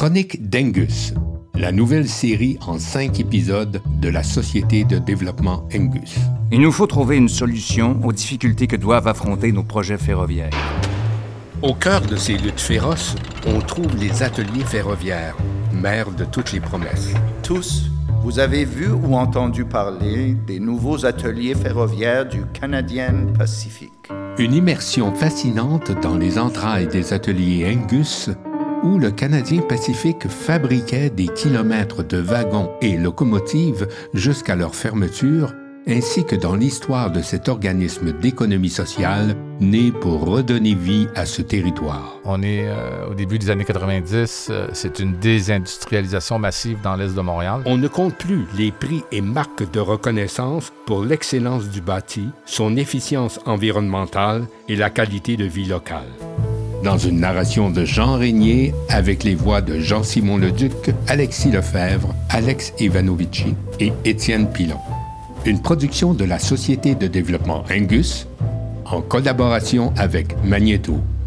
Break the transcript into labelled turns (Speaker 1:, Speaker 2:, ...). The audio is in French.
Speaker 1: Chroniques d'Angus, la nouvelle série en 5 épisodes de la Société de développement Angus.
Speaker 2: Il nous faut trouver une solution aux difficultés que doivent affronter nos projets ferroviaires.
Speaker 1: Au cœur de ces luttes féroces, on trouve les ateliers ferroviaires, mère de toutes les promesses.
Speaker 3: Tous, vous avez vu ou entendu parler des nouveaux ateliers ferroviaires du Canadian Pacific.
Speaker 1: Une immersion fascinante dans les entrailles des ateliers Angus, où le Canadien Pacifique fabriquait des kilomètres de wagons et locomotives jusqu'à leur fermeture, ainsi que dans l'histoire de cet organisme d'économie sociale né pour redonner vie à ce territoire.
Speaker 4: On est au début des années 90, c'est une désindustrialisation massive dans l'est de Montréal.
Speaker 1: On ne compte plus les prix et marques de reconnaissance pour l'excellence du bâti, son efficience environnementale et la qualité de vie locale. Dans une narration de Jean Régnier avec les voix de Jean-Simon Leduc, Alexis Lefebvre, Alex Ivanovici et Étienne Pilon. Une production de la Société de développement Angus en collaboration avec Magnéto.